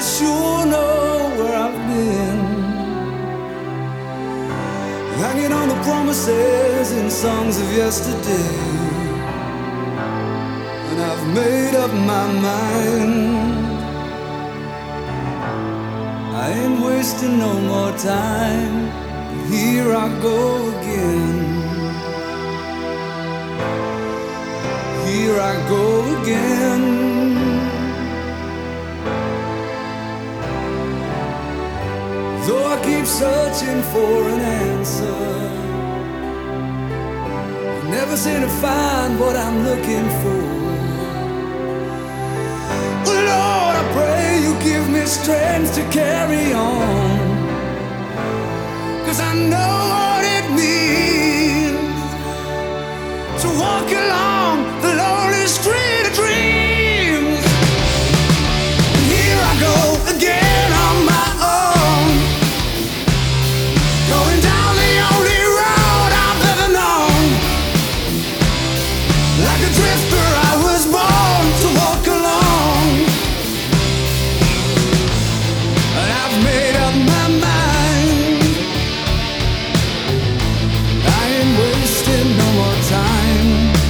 sure know where I've been, hanging on the promises and songs of yesterday. And I've made up my mind, I ain't wasting no more time. Here I go again, here I go again. Though I keep searching for an answer, I never seem to find what I'm looking for. Well, Lord, I pray you give me strength to carry on, 'cause I know what it means to walk along the lonely street of dreams. And here I go again on my own, going down the only road I've ever known. Like a drifter I was born to walk along, and I've made up my mind, I ain't wasting no more time.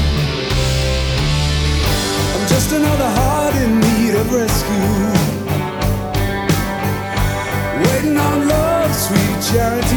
I'm just another heart in need of rescue, waiting on love's sweet charity.